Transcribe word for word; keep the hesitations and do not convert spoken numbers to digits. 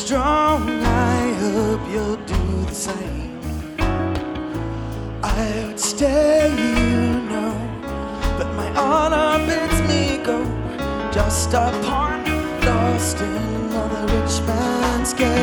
strong, I hope you'll do the same. I would stay, you know, but my honor bids me go. Just a pawn lost in another rich man's game.